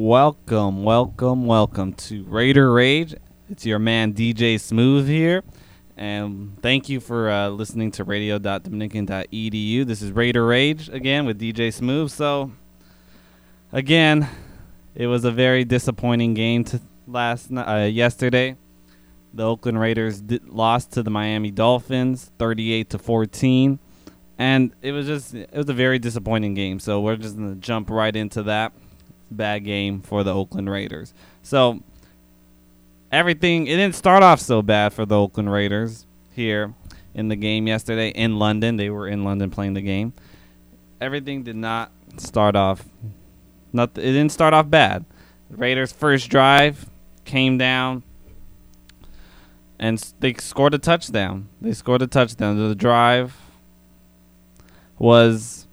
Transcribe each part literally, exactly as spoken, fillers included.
Welcome, welcome, welcome to Raider Rage. It's your man D J Smooth here, and thank you for uh, listening to radio dot dominican dot e d u. This is Raider Rage again with D J Smooth. So, again, it was a very disappointing game to last uh, yesterday. The Oakland Raiders did, lost to the Miami Dolphins, thirty-eight to fourteen, and it was just it was a very disappointing game. So we're just gonna jump right into that. Bad game for the Oakland Raiders. So everything, it didn't start off so bad for the Oakland Raiders here in the game yesterday in London. They were in London playing the game. Everything did not start off, not, it didn't start off bad. The Raiders' first drive came down and they scored a touchdown. They scored a touchdown. The drive was,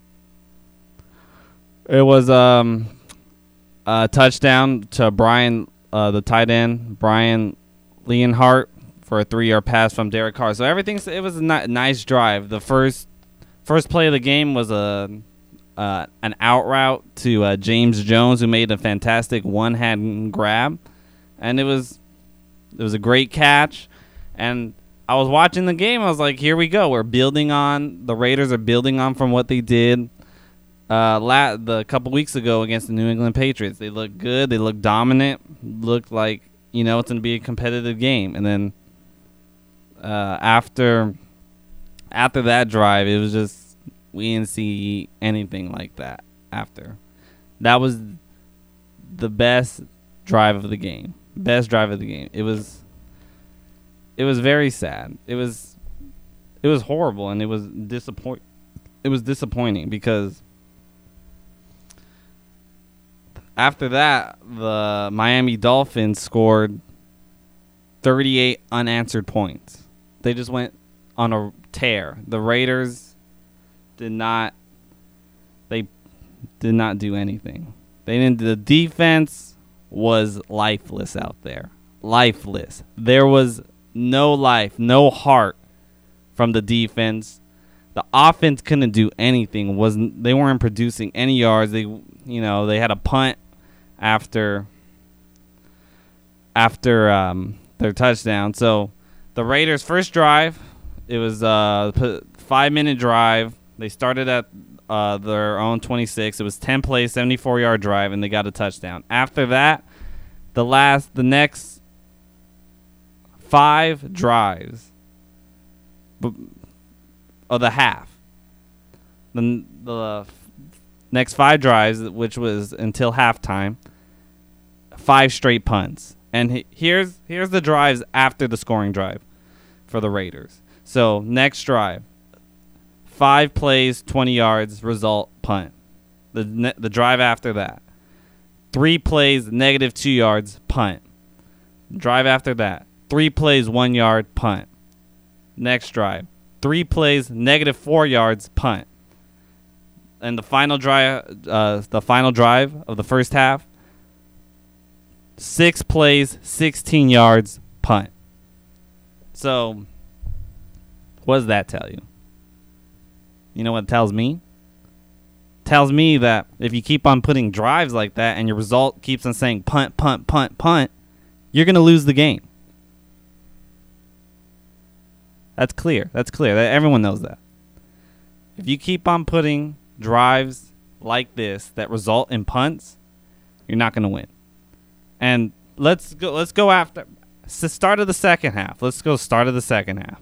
it was, um, Uh, touchdown to Brian, uh, the tight end, Brian Leonhardt, for a three-yard pass from Derek Carr. So everything, it was a ni- nice drive. The first first play of the game was a uh, an out route to uh, James Jones, who made a fantastic one-hand grab, and it was it was a great catch. And I was watching the game. I was like, here we go. We're building on. The Raiders are building on from what they did Uh, la- the couple weeks ago against the New England Patriots. They looked good. They looked dominant. Looked like, you know, it's going to be a competitive game. And then uh, after after that drive, it was just, we didn't see anything like that after. That was the best drive of the game. Best drive of the game. It was it was very sad. It was it was horrible, and it was disappoint it was disappointing because after that, the Miami Dolphins scored thirty-eight unanswered points. They just went on a tear. The Raiders did not they did not do anything. They didn't the defense was lifeless out there. Lifeless. There was no life, no heart from the defense. The offense couldn't do anything. Wasn't they weren't producing any yards. They you know, they had a punt after after um, their touchdown. So the Raiders' first drive, it was a five-minute drive. They started at uh, their own twenty-six. It was ten plays, seventy-four-yard drive, and they got a touchdown. After that, the last, the next five drives of the half, the the next five drives, which was until halftime, five straight punts. And he, here's here's the drives after the scoring drive for the Raiders. So next drive, five plays, twenty yards, result, punt. The ne- the drive after that, three plays, negative two yards, punt. Drive after that, three plays, one yard, punt. Next drive, three plays, negative four yards, punt. And the final drive, uh, the final drive of the first half, six plays, sixteen yards, punt. So, what does that tell you? You know what it tells me? It tells me that if you keep on putting drives like that and your result keeps on saying punt, punt, punt, punt, you're going to lose the game. That's clear. That's clear. Everyone knows that. If you keep on putting drives like this that result in punts, you're not going to win. And let's go let's go after the start of the second half. Let's go start of the second half.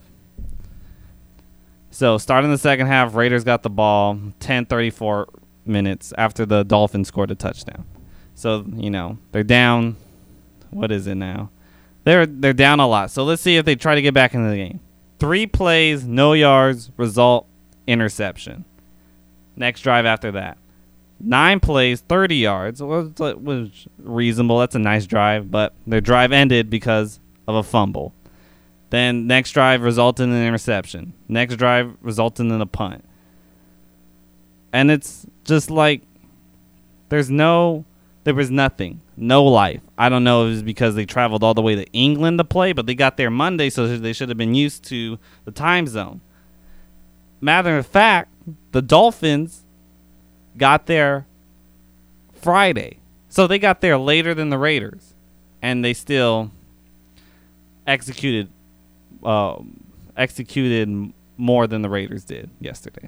So, starting the second half, Raiders got the ball ten thirty-four minutes after the Dolphins scored a touchdown. So, you know, they're down. What is it now? They're they're down a lot. So, let's see if they try to get back into the game. Three plays, no yards, result, interception. Next drive after that. Nine plays, thirty yards. Was was reasonable. That's a nice drive, but their drive ended because of a fumble. Then next drive resulted in an interception. Next drive resulted in a punt. And it's just like there's no, there was nothing. No life. I don't know if it was because they traveled all the way to England to play, but they got there Monday, so they should have been used to the time zone. Matter of fact, the Dolphins got there Friday. So they got there later than the Raiders, and they still executed uh, executed more than the Raiders did yesterday.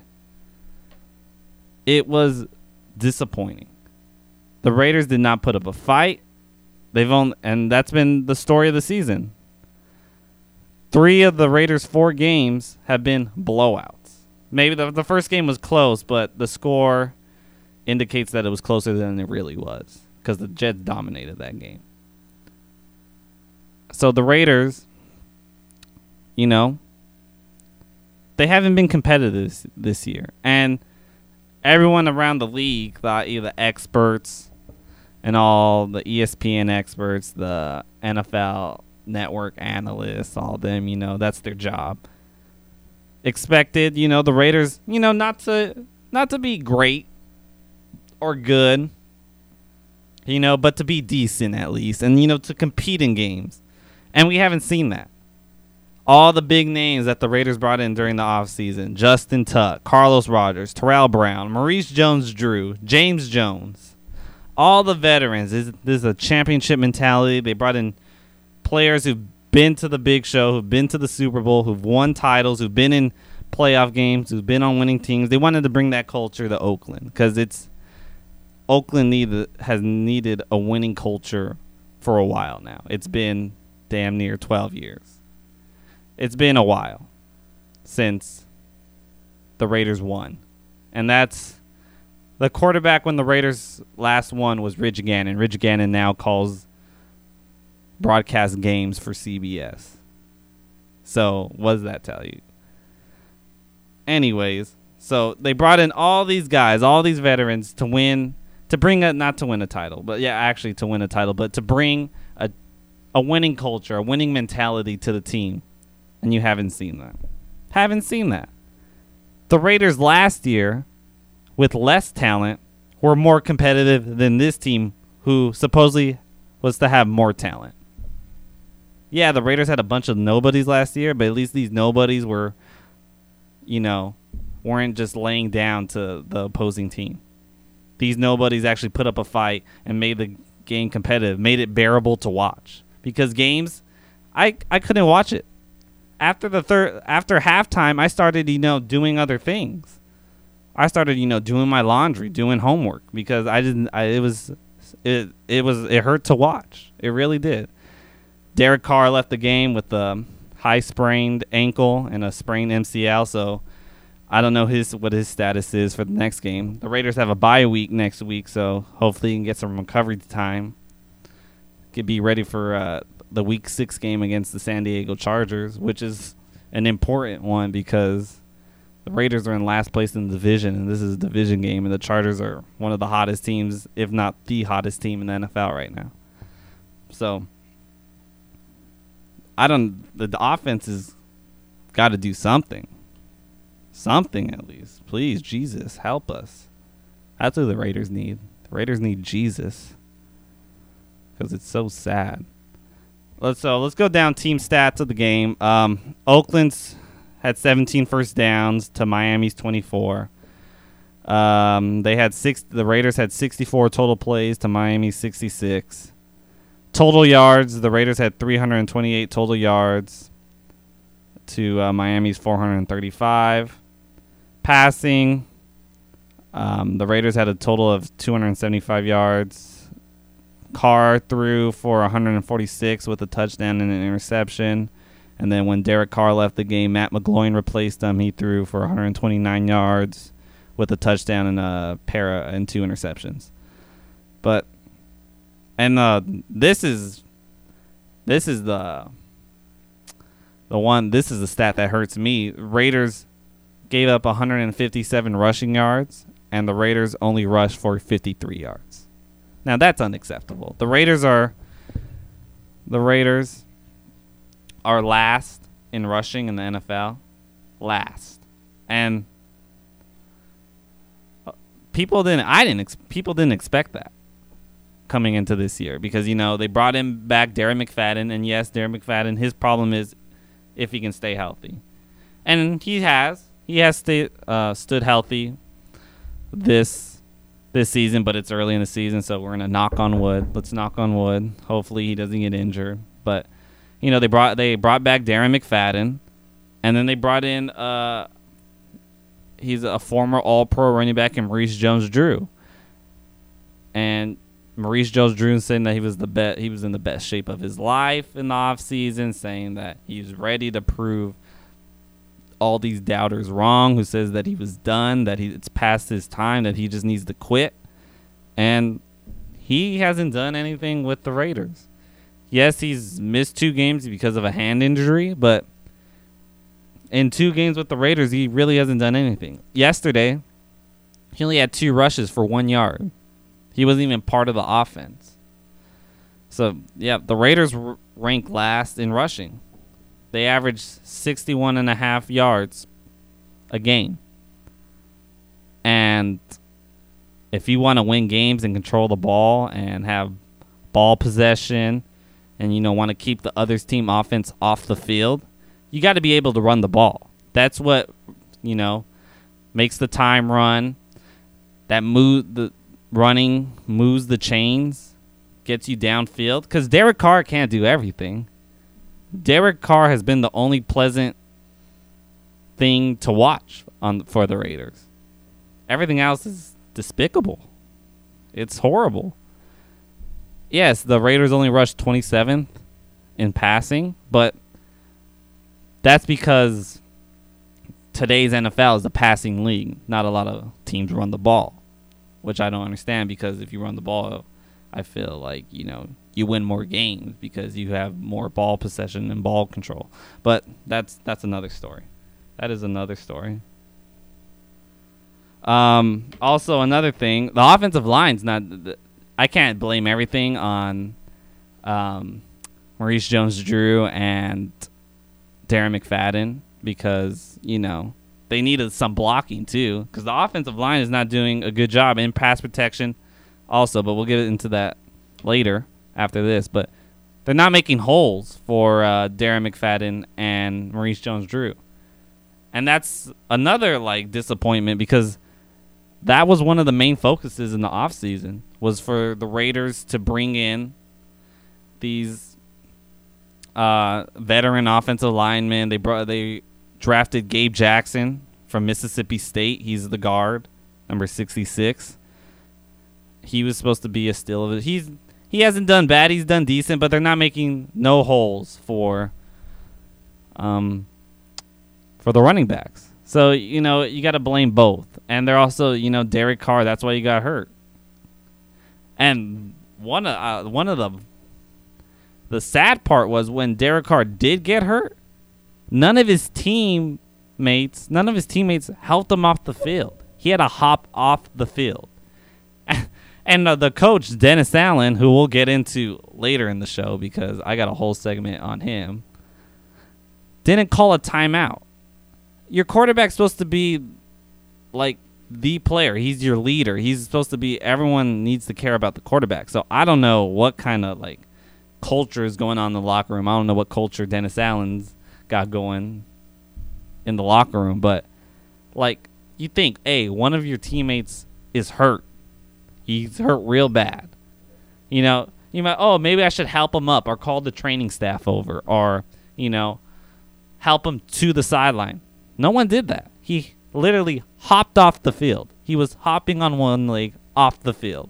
It was disappointing. The Raiders did not put up a fight. They've only, and that's been the story of the season. Three of the Raiders' four games have been blowouts. Maybe the, the first game was close, but the score indicates that it was closer than it really was because the Jets dominated that game. So the Raiders, you know, they haven't been competitive this, this year. And everyone around the league thought, either experts and all the E S P N experts, the N F L Network analysts, all of them, you know, that's their job. Expected, you know, the Raiders, you know, not to not to be great or good, you know, but to be decent at least, and, you know, to compete in games. And we haven't seen that. All the big names that the Raiders brought in during the offseason, Justin Tuck, Carlos Rogers, Terrell Brown, Maurice Jones-Drew, James Jones, all the veterans. This, this is a championship mentality. They brought in players who've been to the big show, who've been to the Super Bowl, who've won titles, who've been in playoff games, who've been on winning teams. They wanted to bring that culture to Oakland because it's Oakland need, has needed a winning culture for a while now. It's been damn near twelve years. It's been a while since the Raiders won. And that's the quarterback when the Raiders last won was Rich Gannon. Rich Gannon now calls broadcast games for C B S. So what does that tell you? Anyways, so they brought in all these guys, all these veterans to win, to bring a, not to win a title, but yeah, actually to win a title, but to bring a a winning culture, a winning mentality to the team. And you haven't seen that. Haven't seen that. The Raiders last year, with less talent, were more competitive than this team, who supposedly was to have more talent. Yeah, the Raiders had a bunch of nobodies last year, but at least these nobodies were, you know, weren't just laying down to the opposing team. These nobodies actually put up a fight and made the game competitive, made it bearable to watch. Because games, I I couldn't watch it. After the third, after halftime, I started, you know, doing other things. I started, you know, doing my laundry, doing homework because I didn't. I, it was, it it was it hurt to watch. It really did. Derek Carr left the game with a high sprained ankle and a sprained M C L, so I don't know his what his status is for the next game. The Raiders have a bye week next week, so hopefully he can get some recovery time. Could be ready for uh, the week six game against the San Diego Chargers, which is an important one because the Raiders are in last place in the division, and this is a division game, and the Chargers are one of the hottest teams, if not the hottest team in the N F L right now. So, I don't. The, the offense has got to do something. Something at least. Please, Jesus, help us. That's what the Raiders need. The Raiders need Jesus. Because it's so sad. Let's so let's go down team stats of the game. Um, Oakland's had seventeen first downs to Miami's twenty-four. Um, they had six. The Raiders had sixty-four total plays to Miami's sixty-six. Total yards, the Raiders had three hundred twenty-eight total yards to uh, Miami's four hundred thirty-five. Passing, um, the Raiders had a total of two hundred seventy-five yards. Carr threw for one hundred forty-six with a touchdown and an interception. And then when Derek Carr left the game, Matt McGloin replaced him. He threw for one hundred twenty-nine yards with a touchdown and a pair of, and two interceptions. But and uh, this is this is the the one. This is the stat that hurts me. Raiders gave up one hundred fifty-seven rushing yards, and the Raiders only rushed for fifty-three yards. Now that's unacceptable. The Raiders are the Raiders are last in rushing in the N F L, last, and people didn't. I didn't. Ex- people didn't expect that coming into this year because you know they brought him back, Darren McFadden, and yes, Darren McFadden. His problem is if he can stay healthy, and he has. He has stay, uh, stood healthy this this season, but it's early in the season, so we're going to knock on wood. Let's knock on wood. Hopefully he doesn't get injured. But, you know, they brought they brought back Darren McFadden, and then they brought in uh, he's a former All-Pro running back in Maurice Jones-Drew. And Maurice Jones-Drew saying that he was the be- he was in the best shape of his life in the offseason, saying that he's ready to prove all these doubters wrong, who says that he was done, that he it's past his time, that he just needs to quit. And he hasn't done anything with the Raiders. Yes, he's missed two games because of a hand injury, but in two games with the Raiders, he really hasn't done anything. Yesterday, he only had two rushes for one yard. He wasn't even part of the offense. So, yeah, the Raiders r- rank last in rushing. They average sixty-one and a half yards a game. And if you want to win games and control the ball and have ball possession and, you know, want to keep the other team offense off the field, you got to be able to run the ball. That's what, you know, makes the time run. That move, the running moves the chains, gets you downfield. Because Derek Carr can't do everything. Derek Carr has been the only pleasant thing to watch on for the Raiders. Everything else is despicable. It's horrible. Yes, the Raiders only rushed twenty-seventh in passing, but that's because today's N F L is a passing league. Not a lot of teams run the ball, which I don't understand, because if you run the ball, I feel like, you know, you win more games because you have more ball possession and ball control. But that's that's another story. That is another story. Um, also, another thing, the offensive line's not. I can't blame everything on um, Maurice Jones-Drew and Darren McFadden, because, you know, they needed some blocking too, because the offensive line is not doing a good job in pass protection also, but we'll get into that later after this. But they're not making holes for uh, Darren McFadden and Maurice Jones-Drew. And that's another, like, disappointment, because that was one of the main focuses in the offseason, was for the Raiders to bring in these uh, veteran offensive linemen. They brought they drafted Gabe Jackson from Mississippi State. He's the guard, number sixty-six. He was supposed to be a steal of it. He's he hasn't done bad. He's done decent, but they're not making no holes for um for the running backs. So, you know, you got to blame both. And they're also, you know, Derek Carr, that's why he got hurt. And one of uh, one of the the sad part was when Derek Carr did get hurt, none of his teammates, none of his teammates helped him off the field. He had to hop off the field. And uh, the coach, Dennis Allen, who we'll get into later in the show because I got a whole segment on him, didn't call a timeout. Your quarterback's supposed to be like the player. He's your leader. He's supposed to be, everyone needs to care about the quarterback. So I don't know what kind of like culture is going on in the locker room. I don't know what culture Dennis Allen's got going in the locker room, but like, you think, hey, one of your teammates is hurt. He's hurt real bad. You know, you might, oh, maybe I should help him up or call the training staff over or, you know, help him to the sideline. No one did that. He literally hopped off the field. He was hopping on one leg off the field.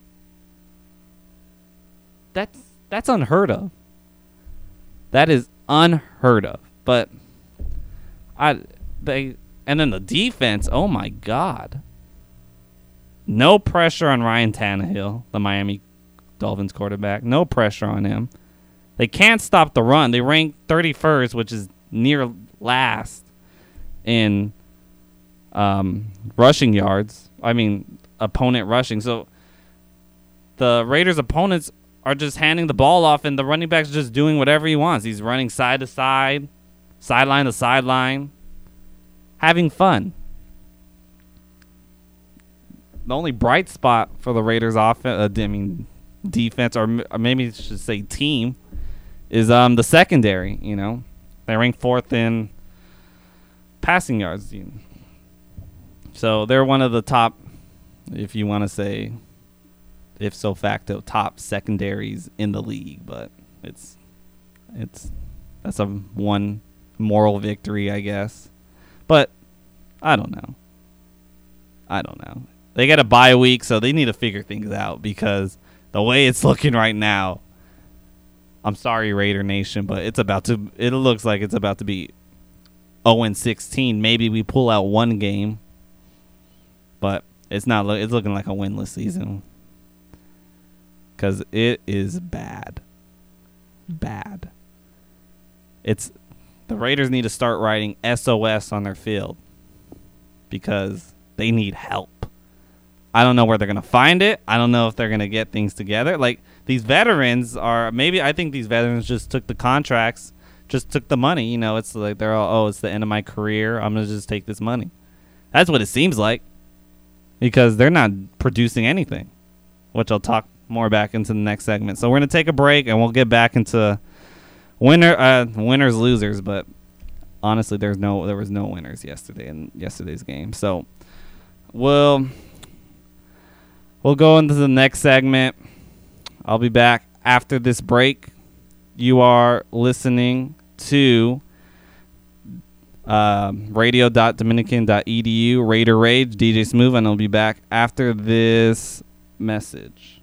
That's that's unheard of. That is unheard of. But I they and then the defense, oh my God. No pressure on Ryan Tannehill, the Miami Dolphins quarterback. No pressure on him. They can't stop the run. They rank thirty-first, which is near last in um, rushing yards. I mean, opponent rushing. So the Raiders' opponents are just handing the ball off, and the running back's just doing whatever he wants. He's running side to side, sideline to sideline, having fun. The only bright spot for the Raiders' offense, uh, I mean, defense, or, m- or maybe I should say team, is um the secondary. You know, they rank fourth in passing yards. So they're one of the top if you want to say, if so facto, top secondaries in the league. But it's it's that's a one moral victory, I guess. But I don't know. I don't know. They got a bye week, so they need to figure things out because the way it's looking right now, I'm sorry, Raider Nation, but it's about to. It looks like it's about to be oh and sixteen. Maybe we pull out one game, but it's not. It's looking like a winless season because it is bad, bad. It's the Raiders need to start writing S O S on their field because they need help. I don't know where they're going to find it. I don't know if they're going to get things together. Like, these veterans are, maybe I think these veterans just took the contracts, just took the money. You know, it's like they're all, oh, it's the end of my career. I'm going to just take this money. That's what it seems like because they're not producing anything, which I'll talk more back into the next segment. So we're going to take a break and we'll get back into winner, uh, winners, losers. But honestly, there's no, there was no winners yesterday in yesterday's game. So we'll... We'll go into the next segment. I'll be back after this break. You are listening to uh, radio dot dominican dot e d u, Raider Rage, D J Smooth, and I'll be back after this message.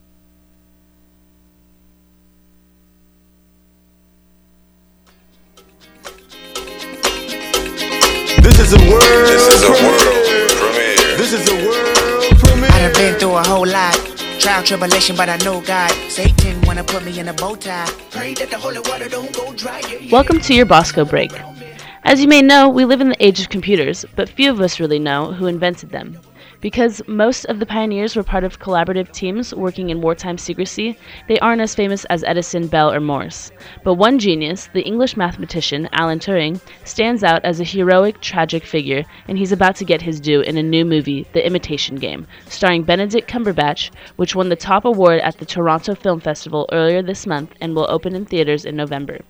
This is a world. This is a world premiere. This is a world. I've been through a whole lot, trial, tribulation, but I know God. Satan wanna put me in a bow tie. Pray that the holy water don't go dry. Welcome to your Bosco Break. As you may know, we live in the age of computers, but few of us really know who invented them. Because most of the pioneers were part of collaborative teams working in wartime secrecy, they aren't as famous as Edison, Bell, or Morse. But one genius, the English mathematician Alan Turing, stands out as a heroic, tragic figure, and he's about to get his due in a new movie, The Imitation Game, starring Benedict Cumberbatch, which won the top award at the Toronto Film Festival earlier this month and will open in theaters in November.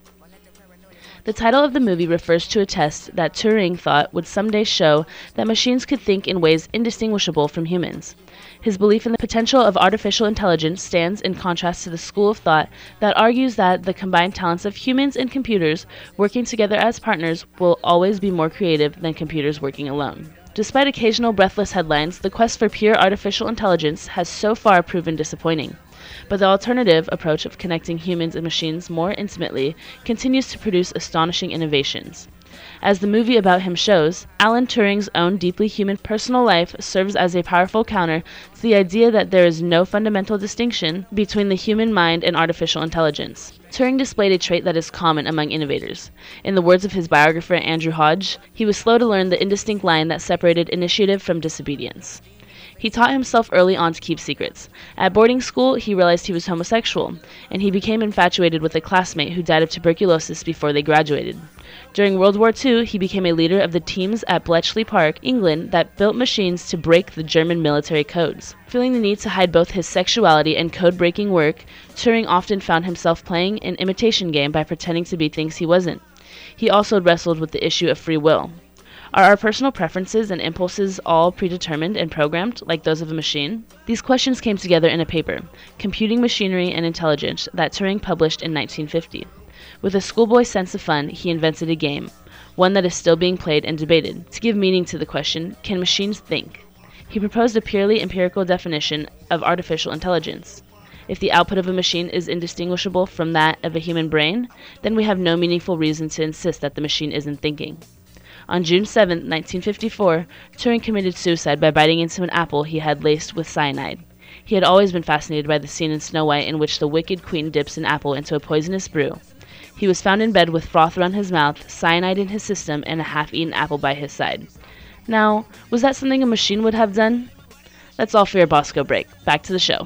The title of the movie refers to a test that Turing thought would someday show that machines could think in ways indistinguishable from humans. His belief in the potential of artificial intelligence stands in contrast to the school of thought that argues that the combined talents of humans and computers working together as partners will always be more creative than computers working alone. Despite occasional breathless headlines, the quest for pure artificial intelligence has so far proven disappointing. But the alternative approach of connecting humans and machines more intimately continues to produce astonishing innovations. As the movie about him shows, Alan Turing's own deeply human personal life serves as a powerful counter to the idea that there is no fundamental distinction between the human mind and artificial intelligence. Turing displayed a trait that is common among innovators. In the words of his biographer Andrew Hodge, he was slow to learn the indistinct line that separated initiative from disobedience. He taught himself early on to keep secrets. At boarding school, he realized he was homosexual, and he became infatuated with a classmate who died of tuberculosis before they graduated. During World War Two, he became a leader of the teams at Bletchley Park, England, that built machines to break the German military codes. Feeling the need to hide both his sexuality and code-breaking work, Turing often found himself playing an imitation game by pretending to be things he wasn't. He also wrestled with the issue of free will. Are our personal preferences and impulses all predetermined and programmed, like those of a machine? These questions came together in a paper, Computing Machinery and Intelligence, that Turing published in nineteen fifty. With a schoolboy sense of fun, he invented a game, one that is still being played and debated, to give meaning to the question, can machines think? He proposed a purely empirical definition of artificial intelligence. If the output of a machine is indistinguishable from that of a human brain, then we have no meaningful reason to insist that the machine isn't thinking. On June seventh, nineteen fifty-four, Turing committed suicide by biting into an apple he had laced with cyanide. He had always been fascinated by the scene in Snow White in which the wicked queen dips an apple into a poisonous brew. He was found in bed with froth around his mouth, cyanide in his system, and a half-eaten apple by his side. Now, was that something a machine would have done? That's all for your Bosco Break. Back to the show.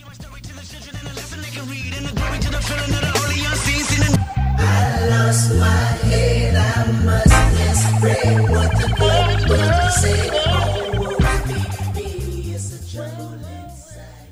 I lost my head, I must explain what the good book said. Oh, baby, it's a trouble inside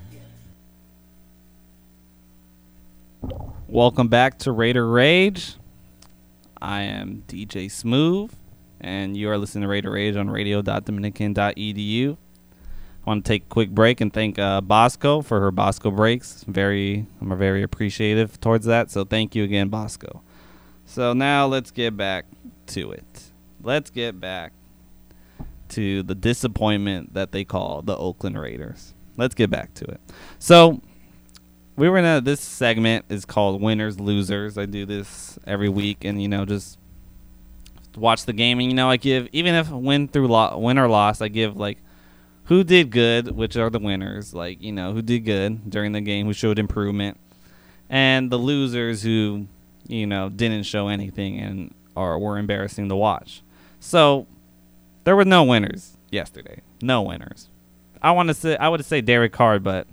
you. Welcome back to Raider Rage. I am D J Smooth, and you are listening to Raider Rage on radio dot dominican dot e d u. I want to take a quick break and thank uh, Bosco for her Bosco breaks. Very, I'm very appreciative towards that. So thank you again, Bosco. So now let's get back to it. Let's get back to the disappointment that they call the Oakland Raiders. Let's get back to it. So we were in a, this segment is called Winners, Losers. I do this every week, and, you know, just watch the game. And, you know, I give, even if win through lo- win or loss, I give, like, who did good, which are the winners, like, you know, who did good during the game, who showed improvement, and the losers who, you know, didn't show anything and or were embarrassing to watch. So there were no winners yesterday. No winners. I want to say I would say Derek Carr, but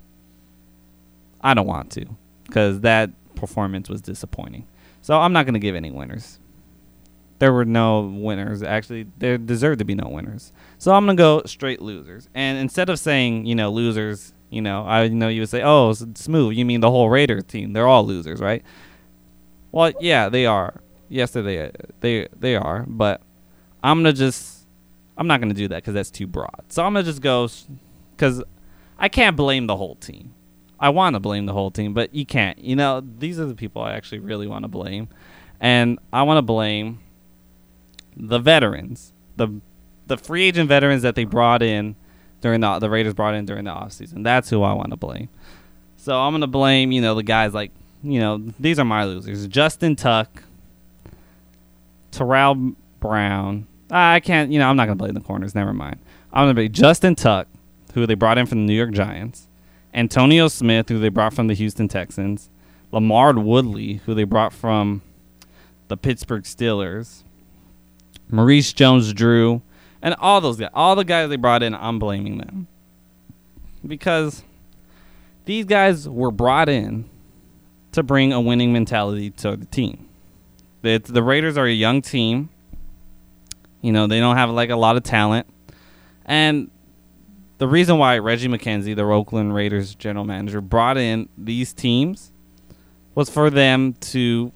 I don't want to because that performance was disappointing. So I'm not going to give any winners. There were no winners. Actually, there deserved to be no winners. So I'm going to go straight losers. And instead of saying, you know, losers, you know, I know you would say, oh, smooth. You mean the whole Raiders team. They're all losers, right? Well, yeah, they are. Yes, they they they are. But I'm going to just, I'm not going to do that because that's too broad. So I'm going to just go, because I can't blame the whole team. I want to blame the whole team, but you can't. You know, these are the people I actually really want to blame. And I want to blame the veterans, the the free agent veterans that they brought in during the the Raiders brought in during the offseason. That's who I want to blame. So I'm going to blame, you know, the guys like, you know, these are my losers. Justin Tuck, Terrell Brown. I can't, you know, I'm not going to blame the corners. Never mind. I'm going to blame Justin Tuck, who they brought in from the New York Giants. Antonio Smith, who they brought from the Houston Texans. Lamar Woodley, who they brought from the Pittsburgh Steelers. Maurice Jones-Drew, and all those guys. All the guys they brought in, I'm blaming them. Because these guys were brought in to bring a winning mentality to the team. The, the Raiders are a young team. You know, they don't have, like, a lot of talent. And the reason why Reggie McKenzie, the Oakland Raiders general manager, brought in these teams was for them to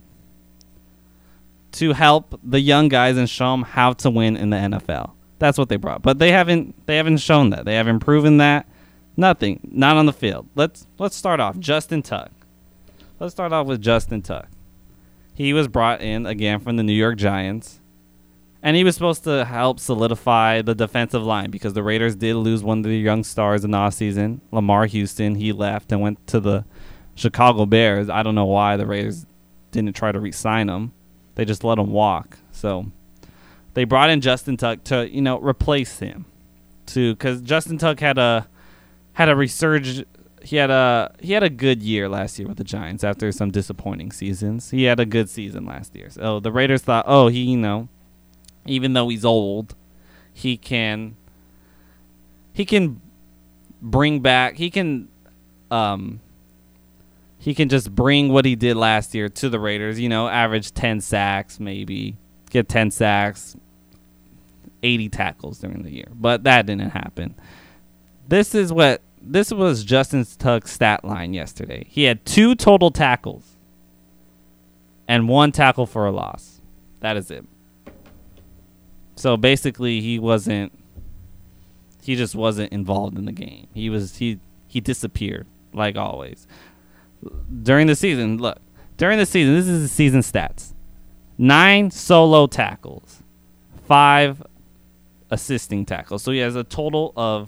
to help the young guys and show them how to win in the N F L. That's what they brought. But they haven't they haven't shown that. They haven't proven that. Nothing. Not on the field. Let's let's start off. Justin Tuck. Let's start off with Justin Tuck. He was brought in again from the New York Giants. And he was supposed to help solidify the defensive line because the Raiders did lose one of their young stars in the offseason. Lamar Houston, he left and went to the Chicago Bears. I don't know why the Raiders didn't try to re-sign him. They just let him walk. So they brought in Justin Tuck to, you know, replace him. To because Justin Tuck had a had a resurge. He had a he had a good year last year with the Giants after some disappointing seasons. He had a good season last year. So the Raiders thought, oh, he, you know, even though he's old, he can he can bring back he can um he can just bring what he did last year to the Raiders, you know, average ten sacks, maybe get ten sacks, eighty tackles during the year. But that didn't happen. This is what this was Justin Tuck's stat line yesterday. He had two total tackles and one tackle for a loss. That is it. So basically, he wasn't. He just wasn't involved in the game. He was. He he disappeared like always. During the season, look. During the season, this is the season stats: nine solo tackles, five assisting tackles. So he has a total of.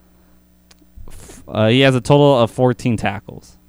Uh, he has a total of fourteen tackles.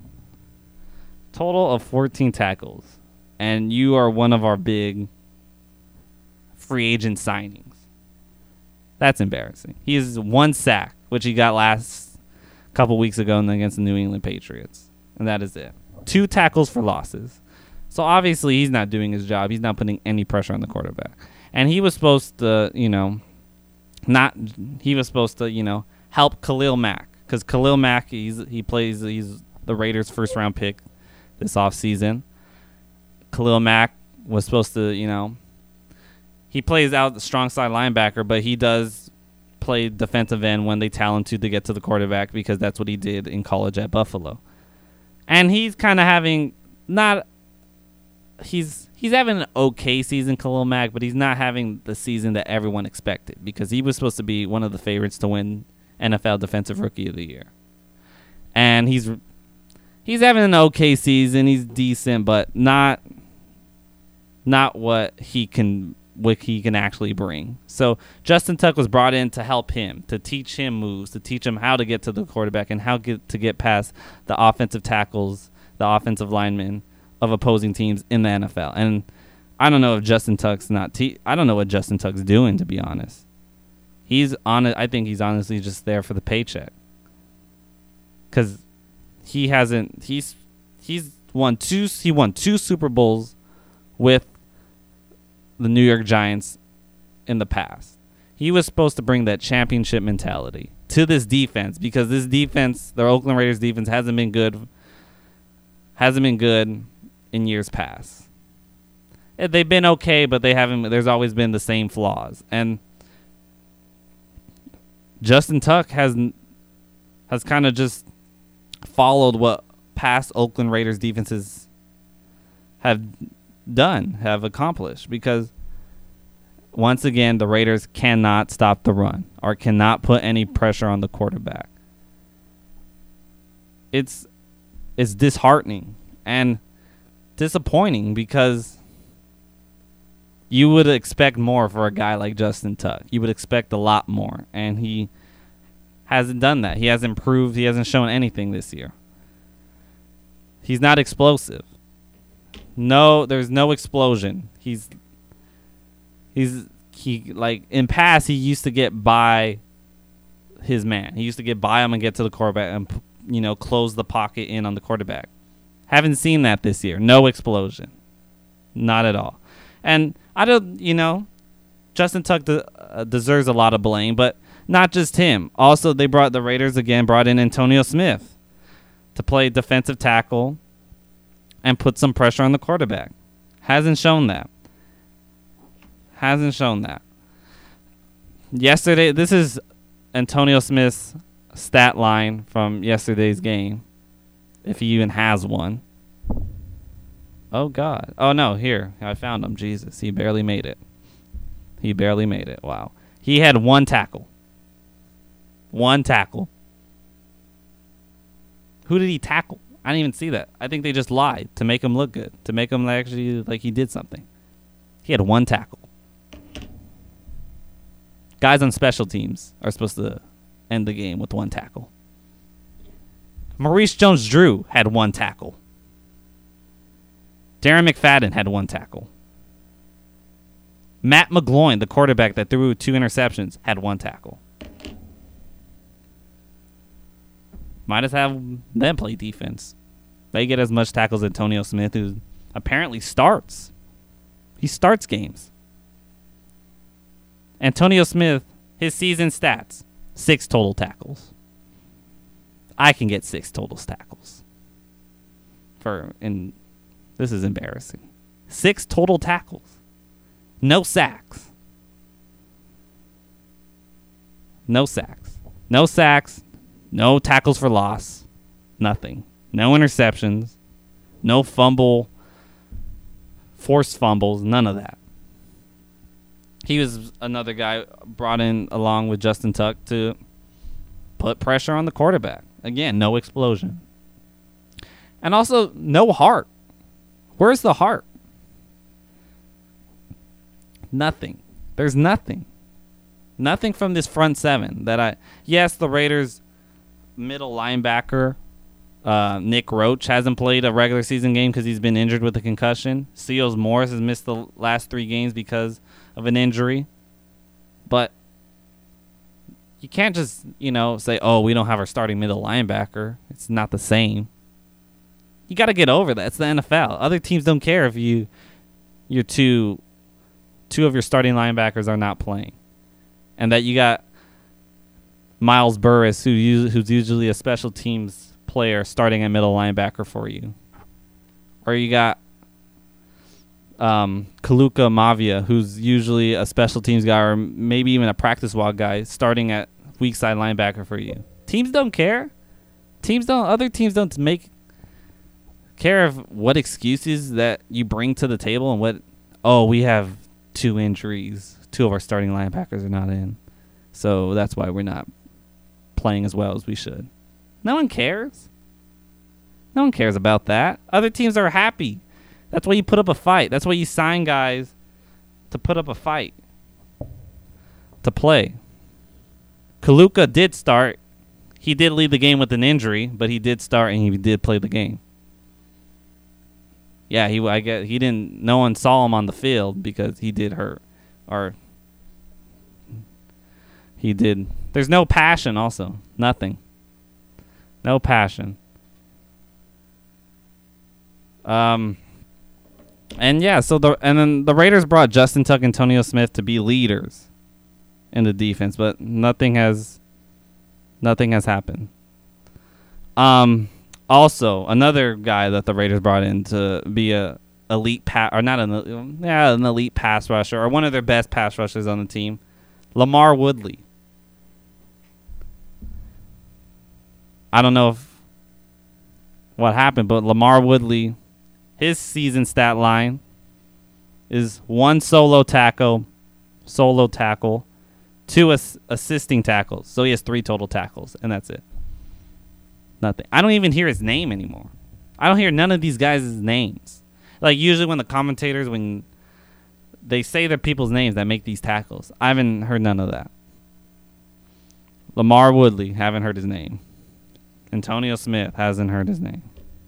Total of fourteen tackles, and you are one of our big free agent signings. That's embarrassing. He has one sack, which he got last couple weeks ago against the New England Patriots, and that is it. Two tackles for losses. So obviously he's not doing his job. He's not putting any pressure on the quarterback. And he was supposed to, you know, not. He was supposed to, you know, help Khalil Mack because Khalil Mack he's he plays he's the Raiders' first round pick this offseason. Khalil Mack was supposed to, you know. He plays out the strong side linebacker, but he does play defensive end when they tell him to to get to the quarterback because that's what he did in college at Buffalo. And he's kind of having not he's he's having an okay season, Khalil Mack, but he's not having the season that everyone expected because he was supposed to be one of the favorites to win N F L Defensive Rookie of the Year. And he's he's having an okay season. He's decent, but not not what he can what he can actually bring. So Justin Tuck was brought in to help him, to teach him moves, to teach him how to get to the quarterback and how get, to get past the offensive tackles, the offensive linemen of opposing teams in the N F L. And I don't know if Justin Tuck's not te- I don't know what Justin Tuck's doing, to be honest. He's on I think he's honestly just there for the paycheck. Cuz he hasn't he's he's won two he won two Super Bowls with the New York Giants in the past. He was supposed to bring that championship mentality to this defense, because this defense, the Oakland Raiders defense, hasn't been good hasn't been good in years past. They've been okay, but they haven't there's always been the same flaws. And Justin Tuck has has kind of just followed what past Oakland Raiders defenses have done, have accomplished, because once again the Raiders cannot stop the run or cannot put any pressure on the quarterback. It's it's disheartening and disappointing, because you would expect more for a guy like Justin Tuck. You would expect a lot more, and he hasn't done that. He hasn't improved. He hasn't shown anything this year. He's not explosive. No, there's no explosion. He's he's he like in past he used to get by his man. He used to get by him and get to the quarterback and, you know, close the pocket in on the quarterback. Haven't seen that this year. No explosion. Not at all. And I don't, you know, Justin Tuck de- uh, deserves a lot of blame, but not just him. Also, they brought the Raiders again, brought in Antonio Smith to play defensive tackle and put some pressure on the quarterback. Hasn't shown that. Hasn't shown that. Yesterday, this is Antonio Smith's stat line from yesterday's game, if he even has one. Oh, God. Oh, no, here. I found him. Jesus, he barely made it. He barely made it. Wow. He had one tackle. One tackle. Who did he tackle? I didn't even see that. I think they just lied to make him look good, to make him actually like he did something. He had one tackle. Guys on special teams are supposed to end the game with one tackle. Maurice Jones-Drew had one tackle. Darren McFadden had one tackle. Matt McGloin, the quarterback that threw two interceptions, had one tackle. Might as have them play defense. They get as much tackles as Antonio Smith, who apparently starts. He starts games. Antonio Smith, his season stats, six total tackles. I can get six total tackles. For in this is embarrassing. Six total tackles. No sacks. No sacks. No sacks. No tackles for loss. Nothing. No interceptions. No fumble. Forced fumbles. None of that. He was another guy brought in along with Justin Tuck to put pressure on the quarterback. Again, no explosion. And also, no heart. Where's the heart? Nothing. There's nothing. Nothing from this front seven that I... Yes, the Raiders' middle linebacker, uh, Nick Roach, hasn't played a regular season game because he's been injured with a concussion. Seals Morris has missed the last three games because of an injury. But you can't just, you know, say, oh, we don't have our starting middle linebacker. It's not the same. You got to get over that. It's the N F L. Other teams don't care if you, your two, two of your starting linebackers are not playing, and that you got Miles Burris, who who's usually a special teams player, starting at middle linebacker for you, or you got um, Kaluka Mavia, who's usually a special teams guy or maybe even a practice squad guy, starting at weak side linebacker for you. Teams don't care. Teams don't. Other teams don't make care of what excuses that you bring to the table and what. Oh, we have two injuries. Two of our starting linebackers are not in, so that's why we're not playing as well as we should. No one cares. No one cares about that. Other teams are happy. That's why you put up a fight. That's why you sign guys to put up a fight, to play. Kaluka did start. He did leave the game with an injury, but he did start and he did play the game. Yeah, he I guess he didn't. No one saw him on the field because he did hurt, or he did. There's no passion. Also, nothing. No passion. Um. And yeah, so the and then the Raiders brought Justin Tuck and Antonio Smith to be leaders in the defense, but nothing has nothing has happened. Um also another guy that the Raiders brought in to be a elite pass or not an yeah, an elite pass rusher or one of their best pass rushers on the team, Lamar Woodley. I don't know if what happened, but Lamar Woodley, his season stat line is one solo tackle, solo tackle, two ass- assisting tackles. So he has three total tackles, and that's it. Nothing. I don't even hear his name anymore. I don't hear none of these guys' names. Like usually when the commentators, when they say their people's names that make these tackles, I haven't heard none of that. Lamar Woodley, haven't heard his name. Antonio Smith, hasn't heard his name.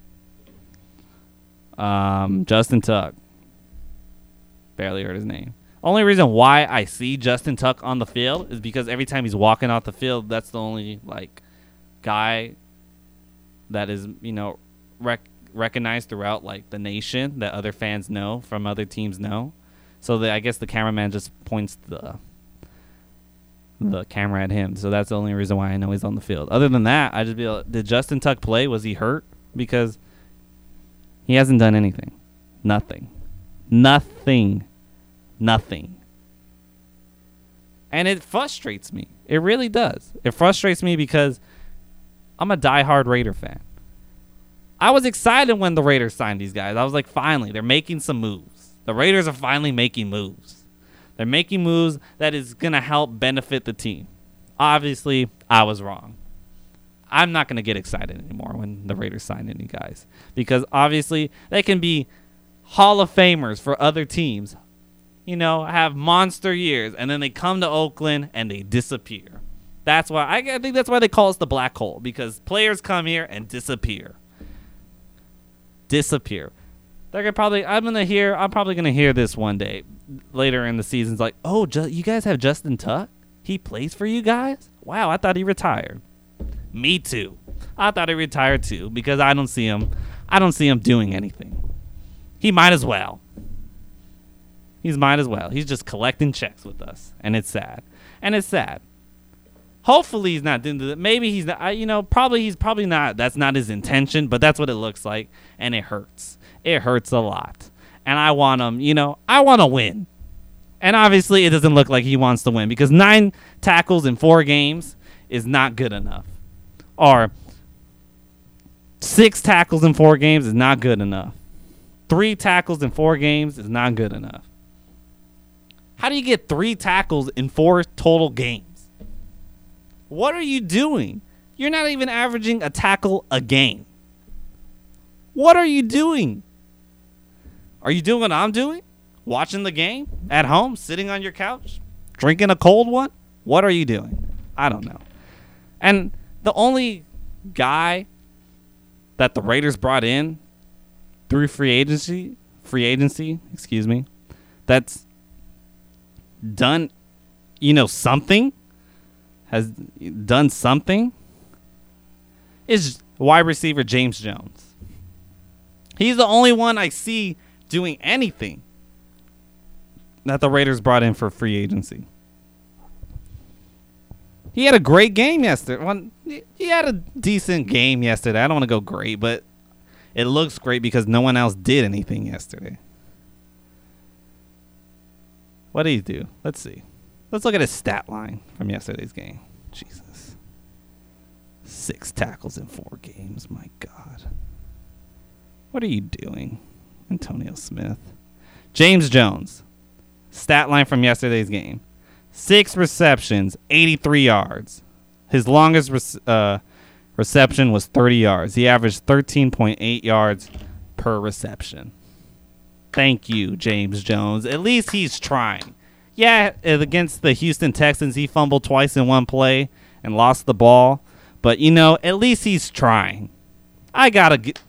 Um, Justin Tuck. Barely heard his name. Only reason why I see Justin Tuck on the field is because every time he's walking off the field, that's the only like guy that is, you know, rec- recognized throughout like the nation that other fans know from other teams know. So the, I guess the cameraman just points the the camera at him. So that's the only reason why I know he's on the field. Other than that, I just be like, did Justin Tuck play? Was he hurt? Because he hasn't done anything. Nothing. Nothing. Nothing. And it frustrates me. It really does. It frustrates me because I'm a diehard Raider fan. I was excited when the Raiders signed these guys. I was like, finally, they're making some moves. The Raiders are finally making moves. They're making moves that is going to help benefit the team. Obviously, I was wrong. I'm not going to get excited anymore when the Raiders sign any guys because obviously they can be Hall of Famers for other teams, you know, have monster years, and then they come to Oakland and they disappear. That's why I, I think that's why they call us the black hole, because players come here and disappear. Disappear. They're gonna probably I'm gonna hear I'm probably gonna hear this one day later in the season. It's like, oh, ju- you guys have Justin Tuck? He plays for you guys? Wow, I thought he retired. Me too. I thought he retired too because I don't see him. I don't see him doing anything. He might as well. He's might as well. He's just collecting checks with us, and it's sad. And it's sad. Hopefully he's not doing that. Maybe he's not. I, you know, probably he's probably not. That's not his intention, but that's what it looks like, and it hurts. It hurts a lot. And I want him. You know, I want to win. And obviously, it doesn't look like he wants to win because nine tackles in four games is not good enough. Or six tackles in four games is not good enough. Three tackles in four games is not good enough. How do you get three tackles in four total games? What are you doing? You're not even averaging a tackle a game. What are you doing? Are you doing what I'm doing? Watching the game at home, sitting on your couch, drinking a cold one? What are you doing? I don't know. And the only guy that the Raiders brought in through free agency, free agency, excuse me, that's done, you know, something, has done something, is wide receiver James Jones. He's the only one I see doing anything that the Raiders brought in for free agency. He had a great game yesterday. One, he had a decent game yesterday. I don't want to go great, but it looks great because no one else did anything yesterday. What did he do? Let's see. Let's look at his stat line from yesterday's game. Jesus. Six tackles in four games. My God. What are you doing, Antonio Smith? James Jones. Stat line from yesterday's game. Six receptions, eighty-three yards. His longest rec- uh, reception was thirty yards. He averaged thirteen point eight yards per reception. Thank you, James Jones. At least he's trying. Yeah, against the Houston Texans, he fumbled twice in one play and lost the ball. But, you know, at least he's trying. I got to get...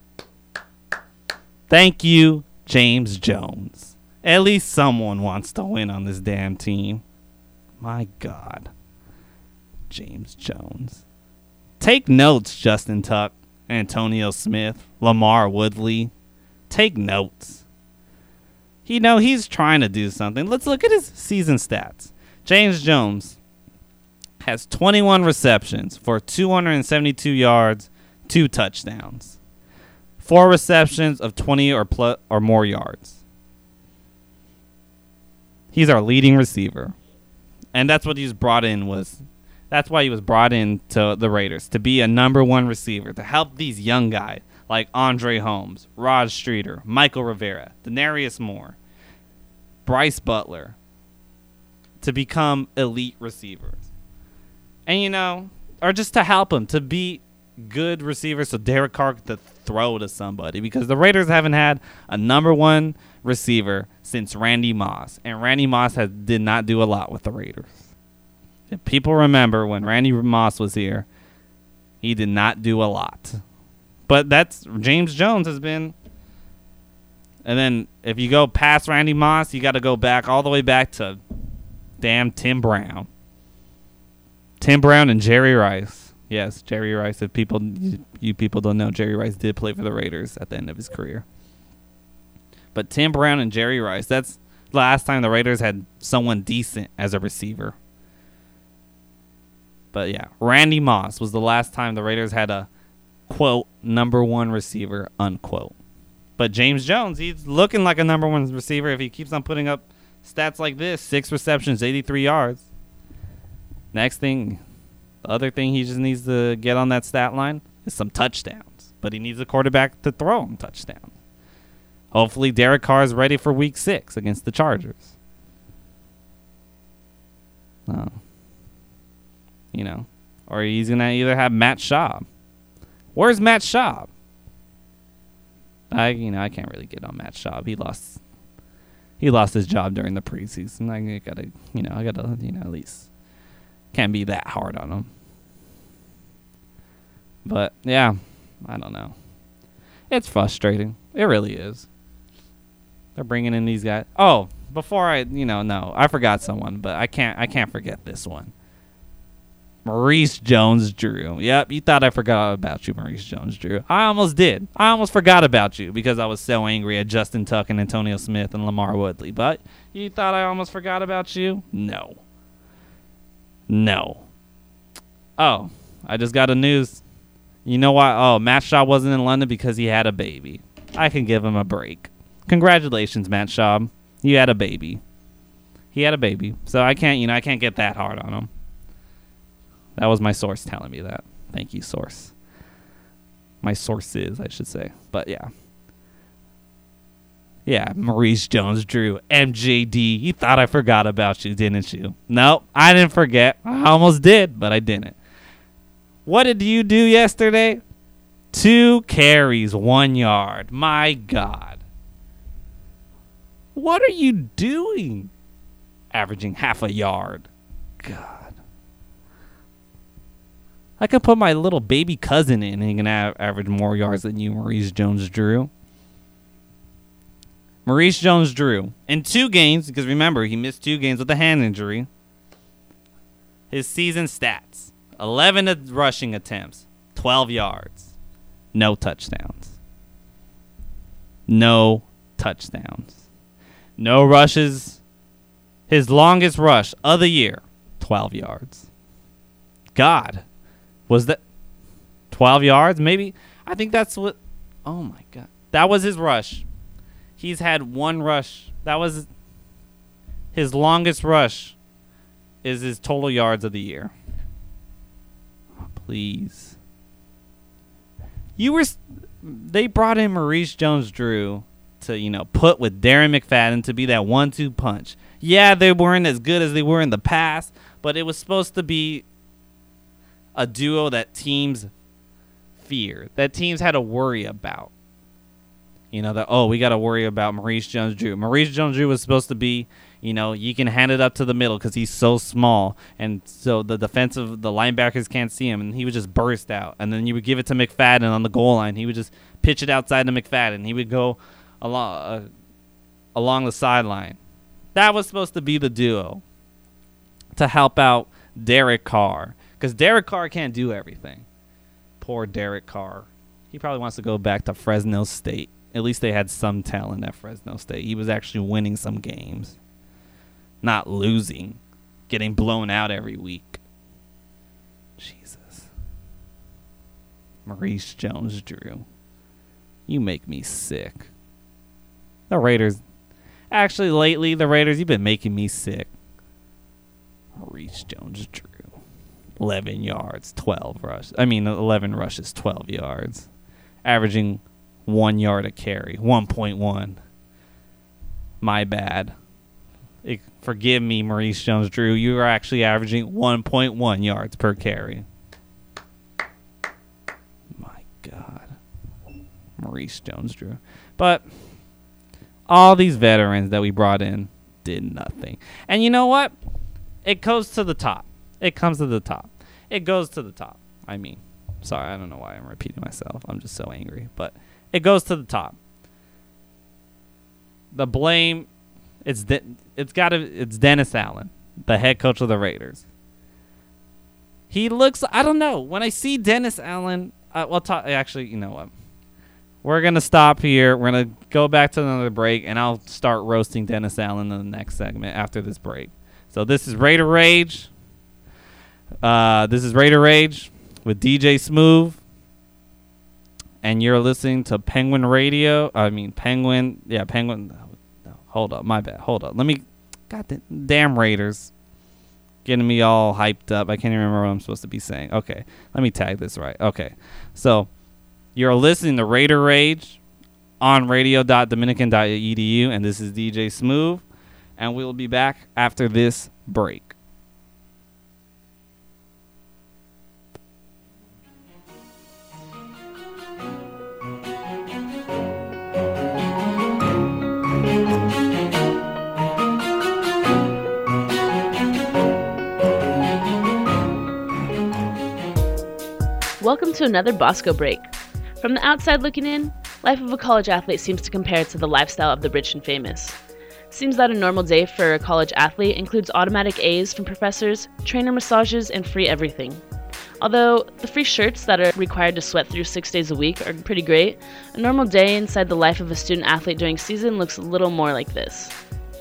Thank you, James Jones. At least someone wants to win on this damn team. My God. James Jones. Take notes, Justin Tuck, Antonio Smith, Lamar Woodley. Take notes. You know, he's trying to do something. Let's look at his season stats. James Jones has twenty-one receptions for two hundred seventy-two yards, two touchdowns. Four receptions of twenty or plus or more yards. He's our leading receiver. And that's what he's brought in was that's why he was brought in to the Raiders, to be a number one receiver, to help these young guys like Andre Holmes, Rod Streeter, Michael Rivera, Denarius Moore, Bryce Butler, to become elite receivers. And, you know, or just to help them, to be good receivers so Derek Carr could throw to somebody. Because the Raiders haven't had a number one receiver since Randy Moss. And Randy Moss has, did not do a lot with the Raiders. If people remember when Randy Moss was here, he did not do a lot. But that's James Jones has been. And then if you go past Randy Moss, you got to go back all the way back to damn Tim Brown. Tim Brown and Jerry Rice. Yes, Jerry Rice. If people, you, you people don't know, Jerry Rice did play for the Raiders at the end of his career. But Tim Brown and Jerry Rice, that's the last time the Raiders had someone decent as a receiver. But yeah, Randy Moss was the last time the Raiders had a, quote, number one receiver, unquote. But James Jones, he's looking like a number one receiver if he keeps on putting up stats like this. Six receptions, eighty-three yards. Next thing, the other thing he just needs to get on that stat line is some touchdowns. But he needs a quarterback to throw him touchdowns. Hopefully Derek Carr is ready for week six against the Chargers. Oh. You know, or he's going to either have Matt Schaub. Where's Matt Schaub? I, you know, I can't really get on Matt Schaub. He lost, he lost his job during the preseason. I gotta, you know, I gotta, you know, at least can't be that hard on him. But yeah, I don't know. It's frustrating. It really is. They're bringing in these guys. Oh, before I, you know, no, I forgot someone, but I can't, I can't forget this one. Maurice Jones-Drew. Yep, you thought I forgot about you, Maurice Jones-Drew. I almost did. I almost forgot about you because I was so angry at Justin Tuck and Antonio Smith and Lamar Woodley. But you thought I almost forgot about you? No. No. Oh, I just got a news. You know why? Oh, Matt Schaub wasn't in London because he had a baby. I can give him a break. Congratulations, Matt Schaub. You had a baby. He had a baby. So I can't, you know, I can't get that hard on him. That was my source telling me that. Thank you, source. My sources, I should say. But yeah. Yeah, Maurice Jones-Drew, M J D. You thought I forgot about you, didn't you? Nope, I didn't forget. I almost did, but I didn't. What did you do yesterday? Two carries, one yard. My God. What are you doing? Averaging half a yard. God. I could put my little baby cousin in and he can a- average more yards than you, Maurice Jones-Drew. Maurice Jones-Drew. In two games, because remember, he missed two games with a hand injury. His season stats. eleven rushing attempts. twelve yards. No touchdowns. No touchdowns. No rushes. His longest rush of the year. twelve yards. God. Was that twelve yards? Maybe. I think that's what. Oh, my God. That was his rush. He's had one rush. That was his longest rush is his total yards of the year. Oh, please. You were. They brought in Maurice Jones-Drew to, you know, put with Darren McFadden to be that one two punch. Yeah, they weren't as good as they were in the past, but it was supposed to be a duo that teams fear, that teams had to worry about. You know, that, oh, we got to worry about Maurice Jones-Drew. Maurice Jones-Drew was supposed to be, you know, you can hand it up to the middle because he's so small. And so the defensive, the linebackers can't see him. And he would just burst out. And then you would give it to McFadden on the goal line. He would just pitch it outside to McFadden. He would go along, uh, along the sideline. That was supposed to be the duo to help out Derek Carr. Because Derek Carr can't do everything. Poor Derek Carr. He probably wants to go back to Fresno State. At least they had some talent at Fresno State. He was actually winning some games. Not losing. Getting blown out every week. Jesus. Maurice Jones-Drew. You make me sick. The Raiders. Actually, lately, the Raiders, you've been making me sick. Maurice Jones-Drew. eleven yards, twelve rushes. I mean, eleven rushes, twelve yards. Averaging one yard a carry, one point one. My bad. It, forgive me, Maurice Jones-Drew. You are actually averaging one point one yards per carry. My God. Maurice Jones-Drew. But all these veterans that we brought in did nothing. And you know what? It goes to the top. It comes to the top. It goes to the top. I mean, sorry, I don't know why I'm repeating myself. I'm just so angry. But it goes to the top. The blame, it's De- it's got to it's Dennis Allen, the head coach of the Raiders. He looks, I don't know. When I see Dennis Allen, uh, well, talk, actually, you know what? We're going to stop here. We're going to go back to another break, and I'll start roasting Dennis Allen in the next segment after this break. So this is Raider Rage. Uh, this is Raider Rage with D J Smooth. And you're listening to Penguin Radio. I mean, Penguin. Yeah, Penguin. No, no, hold up. My bad. Hold up. Let me. God damn Raiders. Getting me all hyped up. I can't even remember what I'm supposed to be saying. Okay. Let me tag this right. Okay. So, you're listening to Raider Rage on radio dot dominican dot e d u. And this is D J Smooth. And we'll be back after this break. Welcome to another Bosco Break. From the outside looking in, life of a college athlete seems to compare to the lifestyle of the rich and famous. Seems that a normal day for a college athlete includes automatic A's from professors, trainer massages, and free everything. Although the free shirts that are required to sweat through six days a week are pretty great, a normal day inside the life of a student athlete during season looks a little more like this.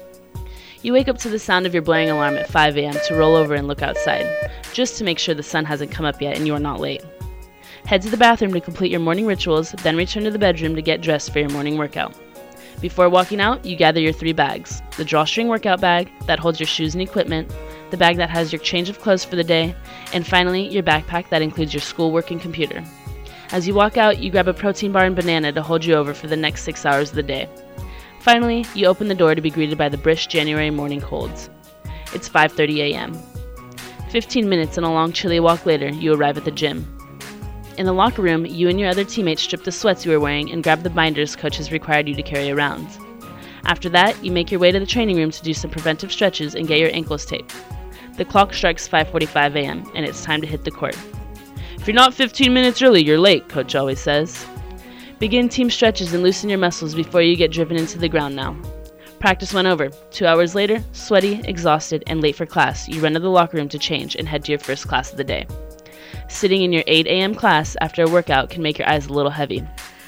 You wake up to the sound of your blaring alarm at five a.m. to roll over and look outside, just to make sure the sun hasn't come up yet and you are not late. Head to the bathroom to complete your morning rituals, then return to the bedroom to get dressed for your morning workout. Before walking out, you gather your three bags: the drawstring workout bag that holds your shoes and equipment, the bag that has your change of clothes for the day, and finally, your backpack that includes your schoolwork and computer. As you walk out, you grab a protein bar and banana to hold you over for the next six hours of the day. Finally, you open the door to be greeted by the brisk January morning colds. It's five thirty a.m. Fifteen minutes and a long chilly walk later, you arrive at the gym. In the locker room, you and your other teammates strip the sweats you were wearing and grab the binders coach has required you to carry around. After that, you make your way to the training room to do some preventive stretches and get your ankles taped. The clock strikes five forty-five a.m. and it's time to hit the court. If you're not fifteen minutes early, you're late, coach always says. Begin team stretches and loosen your muscles before you get driven into the ground now. Practice went over. Two hours later, sweaty, exhausted, and late for class, you run to the locker room to change and head to your first class of the day. Sitting in your eight a.m. class after a workout can make your eyes a little heavy.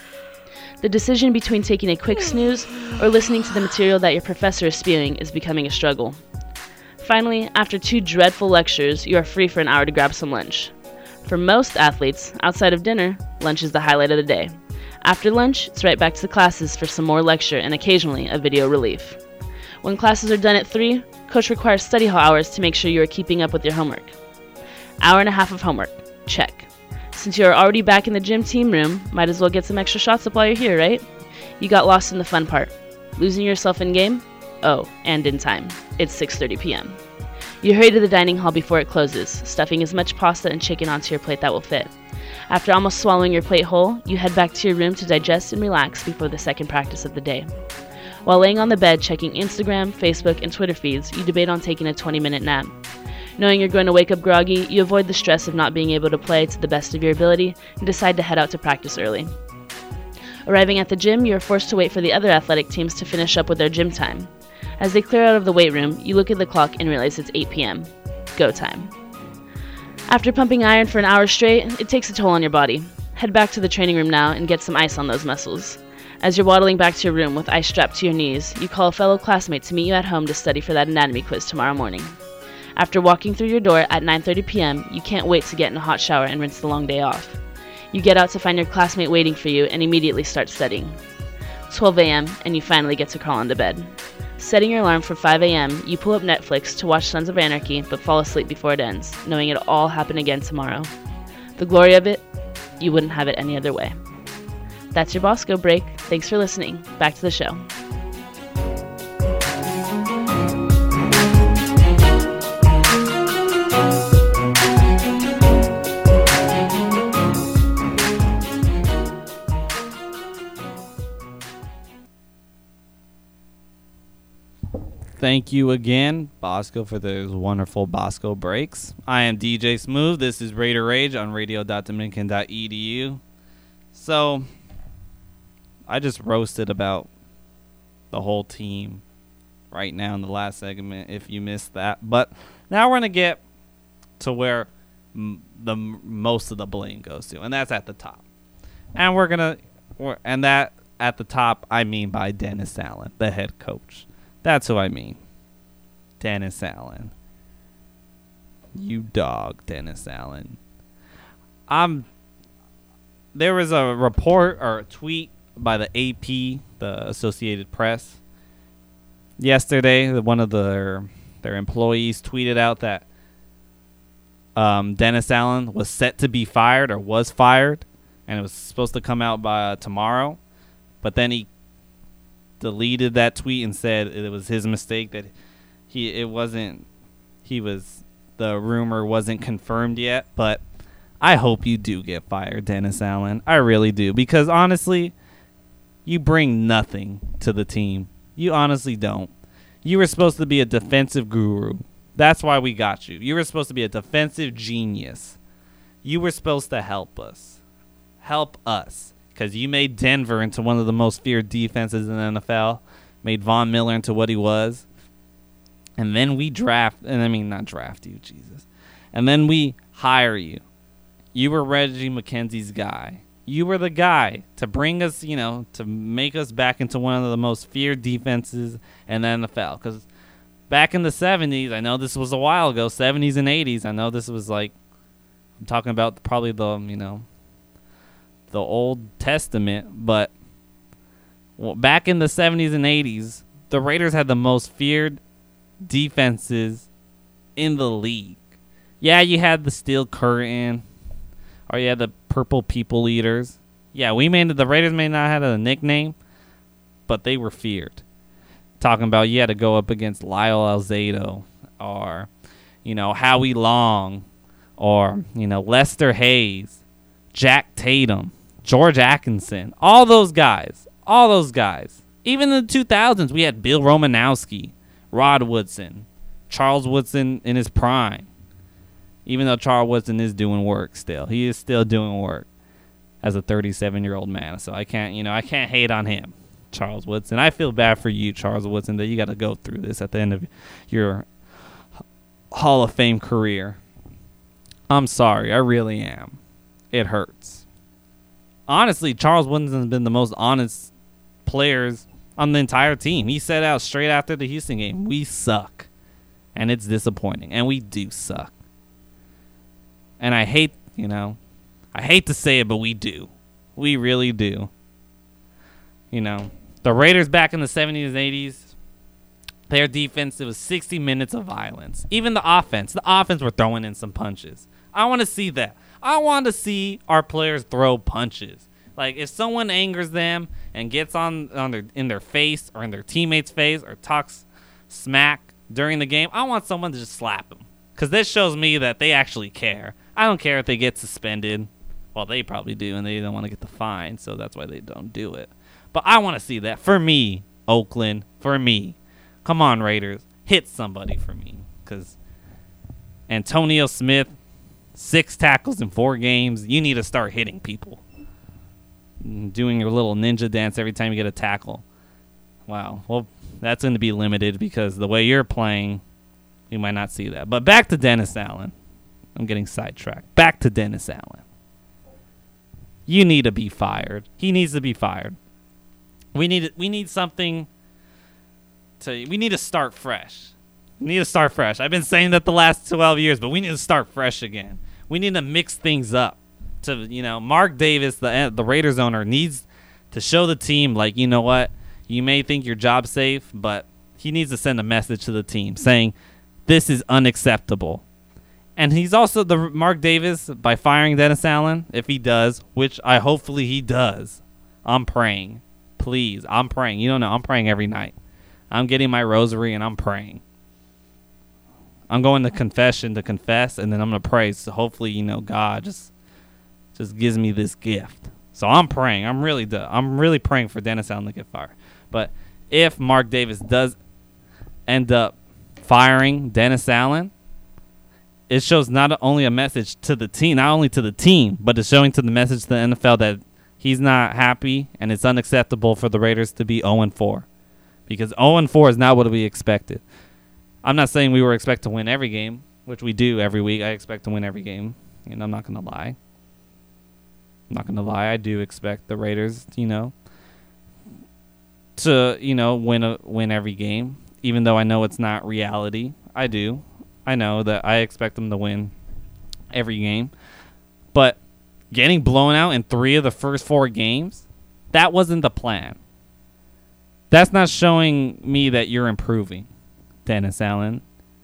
The decision between taking a quick snooze or listening to the material that your professor is spewing is becoming a struggle. Finally, after two dreadful lectures, you are free for an hour to grab some lunch. For most athletes, outside of dinner, lunch is the highlight of the day. After lunch, it's right back to the classes for some more lecture and occasionally a video relief. When classes are done at three, coach requires study hall hours to make sure you are keeping up with your homework. Hour and a half of homework. Check. Since you are already back in the gym team room, might as well get some extra shots up while you're here, right? You got lost in the fun part. Losing yourself in game? Oh, and in time. It's six thirty p.m. You hurry to the dining hall before it closes, stuffing as much pasta and chicken onto your plate that will fit. After almost swallowing your plate whole, you head back to your room to digest and relax before the second practice of the day. While laying on the bed checking Instagram, Facebook, and Twitter feeds, you debate on taking a twenty-minute nap. Knowing you're going to wake up groggy, you avoid the stress of not being able to play to the best of your ability and decide to head out to practice early. Arriving at the gym, you are forced to wait for the other athletic teams to finish up with their gym time. As they clear out of the weight room, you look at the clock and realize it's eight p.m. Go time. After pumping iron for an hour straight, it takes a toll on your body. Head back to the training room now and get some ice on those muscles. As you're waddling back to your room with ice strapped to your knees, you call a fellow classmate to meet you at home to study for that anatomy quiz tomorrow morning. After walking through your door at nine thirty p.m., you can't wait to get in a hot shower and rinse the long day off. You get out to find your classmate waiting for you and immediately start studying. twelve a.m. and you finally get to crawl into bed. Setting your alarm for five a.m., you pull up Netflix to watch Sons of Anarchy but fall asleep before it ends, knowing it'll all happen again tomorrow. The glory of it, you wouldn't have it any other way. That's your Bosco break. Thanks for listening. Back to the show. Thank you again, Bosco, for those wonderful Bosco breaks. I am D J Smooth. This is Raider Rage on radio dot dominican dot e d u. So, I just roasted about the whole team right now in the last segment, if you missed that. But now we're going to get to where m- the m- most of the blame goes to, and that's at the top. And we're going to, and that at the top, I mean by Dennis Allen, the head coach. That's who I mean. Dennis Allen. You dog, Dennis Allen. Um, there was a report or a tweet by the A P, the Associated Press, yesterday. One of their, their employees tweeted out that um, Dennis Allen was set to be fired or was fired, and it was supposed to come out by uh, tomorrow. But then he deleted that tweet and said it was his mistake, that he it wasn't he was the rumor wasn't confirmed yet. But I hope you do get fired, Dennis Allen. I really do, because honestly, you bring nothing to the team. You honestly don't. You were supposed to be a defensive guru. That's why we got you. You were supposed to be a defensive genius. You were supposed to help us. Help us. Because you made Denver into one of the most feared defenses in the N F L, made Von Miller into what he was, and then we draft, and I mean not draft you, Jesus, and then we hire you. You were Reggie McKenzie's guy. You were the guy to bring us, you know, to make us back into one of the most feared defenses in the N F L. Because back in the seventies, I know this was a while ago, seventies and eighties, I know this was like, I'm talking about probably the, you know, the Old Testament, but well, back in the seventies and eighties, the Raiders had the most feared defenses in the league. Yeah, you had the Steel Curtain, or you had the Purple People Eaters. Yeah, we made the Raiders may not have a nickname, but they were feared. Talking about you had to go up against Lyle Alzado, or you know Howie Long, or you know Lester Hayes, Jack Tatum, George Atkinson, all those guys, all those guys. Even in the two thousands, we had Bill Romanowski, Rod Woodson, Charles Woodson in his prime. Even though Charles Woodson is doing work still, he is still doing work as a thirty-seven-year-old man. So I can't, you know, I can't hate on him, Charles Woodson. I feel bad for you, Charles Woodson, that you got to go through this at the end of your Hall of Fame career. I'm sorry, I really am. It hurts. Honestly, Charles Woodson has been the most honest players on the entire team. He said out straight after the Houston game, we suck. And it's disappointing. And we do suck. And I hate, you know, I hate to say it, but we do. We really do. You know, the Raiders back in the seventies and eighties, their defense, it was sixty minutes of violence. Even the offense. The offense were throwing in some punches. I want to see that. I want to see our players throw punches. Like, if someone angers them and gets on, on their in their face or in their teammate's face or talks smack during the game, I want someone to just slap him. Because this shows me that they actually care. I don't care if they get suspended. Well, they probably do, and they don't want to get the fine, so that's why they don't do it. But I want to see that. For me, Oakland, for me. Come on, Raiders. Hit somebody for me. Because Antonio Smith, six tackles in four games. You need to start hitting people. Doing your little ninja dance every time you get a tackle. Wow. Well, that's going to be limited because the way you're playing, you might not see that. But back to Dennis Allen. I'm getting sidetracked. Back to Dennis Allen. You need to be fired. He needs to be fired. We need we need something to we need to start fresh. We need to start fresh. I've been saying that the last twelve years, but we need to start fresh again. We need to mix things up. To you know, Mark Davis, the the Raiders owner, needs to show the team, like, you know what, you may think your job's safe, but he needs to send a message to the team saying this is unacceptable. And he's also the Mark Davis, by firing Dennis Allen, if he does, which I hopefully he does. I'm praying. Please, I'm praying. You don't know, I'm praying every night. I'm getting my rosary and I'm praying. I'm going to confession to confess, and then I'm going to pray. So hopefully, you know, God just just gives me this gift. So I'm praying. I'm really I'm really praying for Dennis Allen to get fired. But if Mark Davis does end up firing Dennis Allen, it shows not only a message to the team, not only to the team, but it's showing to the message to the N F L that he's not happy and it's unacceptable for the Raiders to be oh and four. Because oh and four is not what we expected. I'm not saying we were expect to win every game, which we do every week. I expect to win every game, and I'm not going to lie. I'm not going to lie. I do expect the Raiders, you know, to, you know, win a, win every game, even though I know it's not reality. I do. I know that I expect them to win every game. But getting blown out in three of the first four games, that wasn't the plan. That's not showing me that you're improving, Dennis Allen.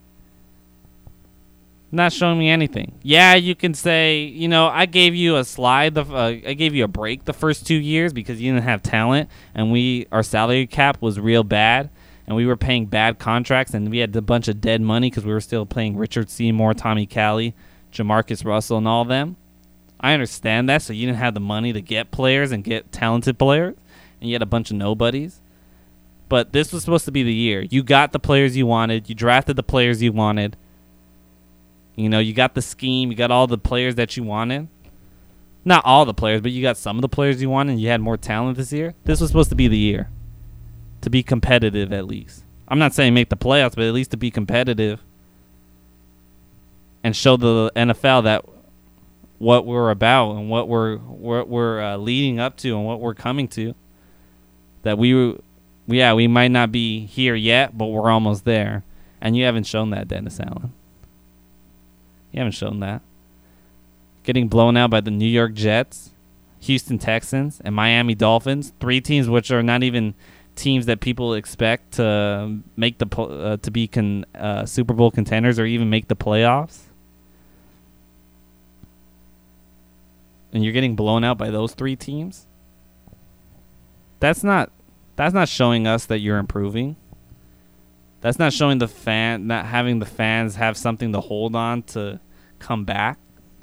Not showing me anything. Yeah, you can say, you know, I gave you a slide. The uh, I gave you a break the first two years because you didn't have talent, and we our salary cap was real bad, and we were paying bad contracts, and we had a bunch of dead money because we were still paying Richard Seymour, Tommy Cali, Jamarcus Russell, and all of them. I understand that, so you didn't have the money to get players and get talented players, and you had a bunch of nobodies. But this was supposed to be the year. You got the players you wanted. You drafted the players you wanted. You know, you got the scheme. You got all the players that you wanted. Not all the players, but you got some of the players you wanted. And you had more talent this year. This was supposed to be the year. To be competitive, at least. I'm not saying make the playoffs, but at least to be competitive. And show the N F L that what we're about and what we're what we're uh, leading up to and what we're coming to. That we... Yeah, we might not be here yet, but we're almost there. And you haven't shown that, Dennis Allen. You haven't shown that. Getting blown out by the New York Jets, Houston Texans, and Miami Dolphins. Three teams which are not even teams that people expect to make the uh, to be con, uh, Super Bowl contenders or even make the playoffs. And you're getting blown out by those three teams? That's not... That's not showing us that you're improving. That's not showing the fan, not having the fans have something to hold on to come back.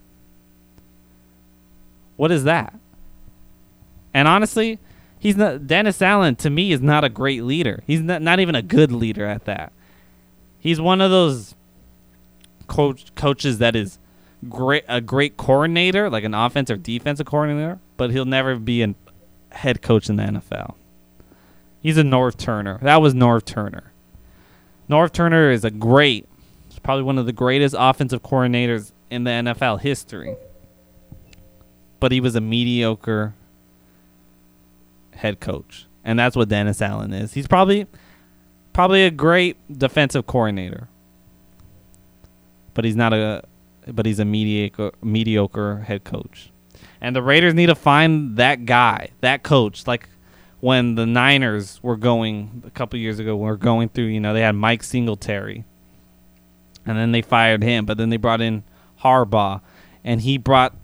What is that? And honestly, he's not. Dennis Allen to me is not a great leader. He's not, not even a good leader at that. He's one of those coach coaches that is great, a great coordinator, like an offensive or defensive coordinator, but he'll never be a head coach in the N F L. He's a Norv Turner. That was Norv Turner. Norv Turner is a great, he's probably one of the greatest offensive coordinators in the N F L history. But he was a mediocre head coach. And that's what Dennis Allen is. He's probably probably a great defensive coordinator. But he's not a but he's a mediocre mediocre head coach. And the Raiders need to find that guy, that coach, like when the Niners were going a couple years ago, were going through, you know, they had Mike Singletary. And then they fired him, but then they brought in Harbaugh, and he brought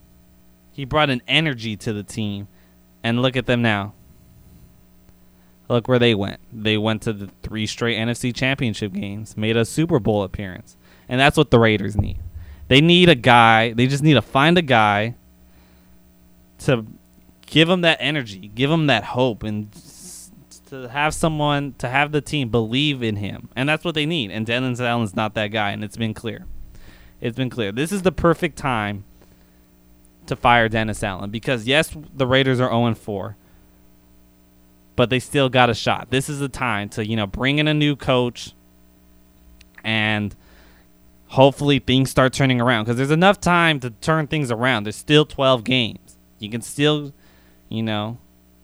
he brought an energy to the team. And look at them now. Look where they went. They went to the three straight N F C Championship games, made a Super Bowl appearance. And that's what the Raiders need. They need a guy. They just need to find a guy to give them that energy, give them that hope, and to have someone, to have the team believe in him. And that's what they need. And Dennis Allen's not that guy, and it's been clear. It's been clear. This is the perfect time to fire Dennis Allen because, yes, the Raiders are oh and four, but they still got a shot. This is the time to, you know, bring in a new coach and hopefully things start turning around because there's enough time to turn things around. There's still twelve games. You can still, you know,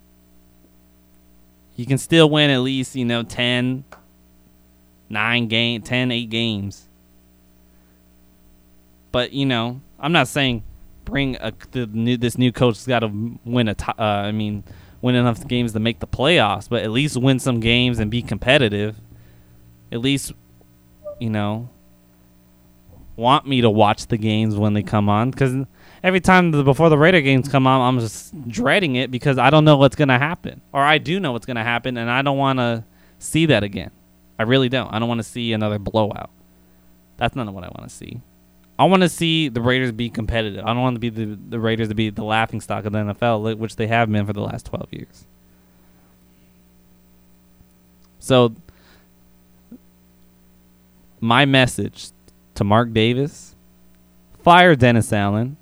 you can still win at least, you know, ten, nine game, ten, eight games. But, you know, I'm not saying bring a, the new, this new coach has got to win a, t- uh, I mean, win enough games to make the playoffs, but at least win some games and be competitive. At least, you know, want me to watch the games when they come on because every time the, before the Raider games come on, I'm just dreading it because I don't know what's going to happen. Or I do know what's going to happen, and I don't want to see that again. I really don't. I don't want to see another blowout. That's not what I want to see. I want to see the Raiders be competitive. I don't want to be the, the Raiders to be the laughingstock of the N F L, which they have been for the last twelve years. So, my message to Mark Davis, fire Dennis Allen.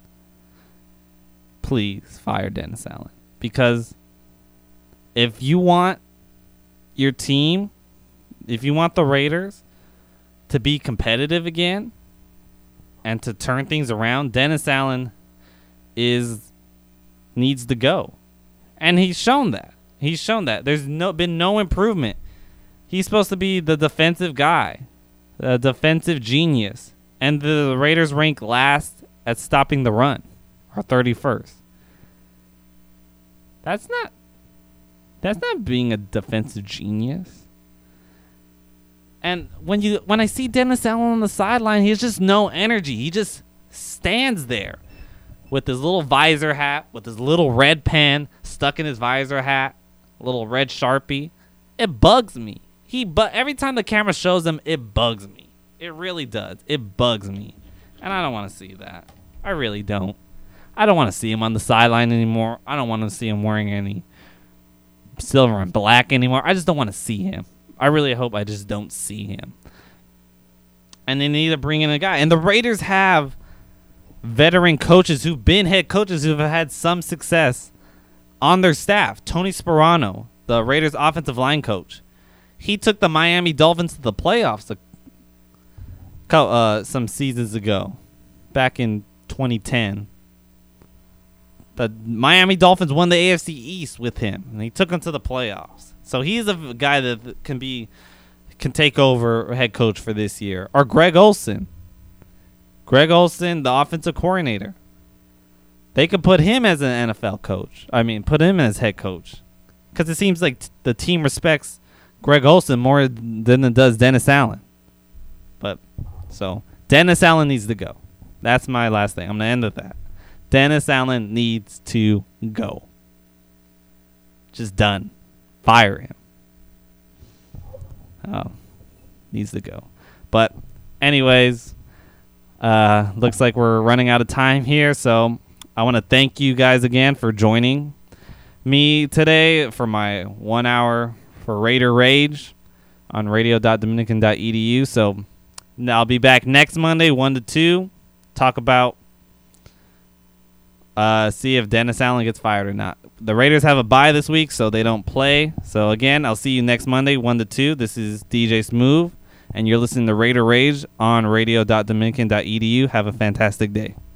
Please fire Dennis Allen. Because if you want your team, if you want the Raiders to be competitive again and to turn things around, Dennis Allen is needs to go. And he's shown that. He's shown that. There's no been no improvement. He's supposed to be the defensive guy, a defensive genius. And the Raiders rank last at stopping the run, or thirty-first. That's not that's not being a defensive genius. And when you when I see Dennis Allen on the sideline, he has just no energy. He just stands there with his little visor hat, with his little red pen stuck in his visor hat, a little red Sharpie. It bugs me. He but every time the camera shows him, it bugs me. It really does. It bugs me. And I don't want to see that. I really don't. I don't want to see him on the sideline anymore. I don't want to see him wearing any silver and black anymore. I just don't want to see him. I really hope I just don't see him. And they need to bring in a guy. And the Raiders have veteran coaches who've been head coaches who've had some success on their staff. Tony Sparano, the Raiders offensive line coach. He took the Miami Dolphins to the playoffs a, uh, some seasons ago, back in twenty ten. The Miami Dolphins won the A F C East with him, and he took them to the playoffs. So he's a guy that can be can take over head coach for this year. Or Greg Olsen. Greg Olsen, the offensive coordinator. They could put him as an N F L coach. I mean, put him as head coach. Because it seems like t- the team respects Greg Olsen more than it does Dennis Allen. But, so, Dennis Allen needs to go. That's my last thing. I'm going to end with that. Dennis Allen needs to go. Just done. Fire him. Oh, needs to go. But, anyways, uh, looks like we're running out of time here. So, I want to thank you guys again for joining me today for my one hour for Raider Rage on radio dot dominican dot e d u. So, I'll be back next Monday, one to two. Talk about Uh, see if Dennis Allen gets fired or not. The Raiders have a bye this week, so they don't play. So, again, I'll see you next Monday, one to two. This is D J Smooth, and you're listening to Raider Rage on radio dot dominican dot e d u. Have a fantastic day.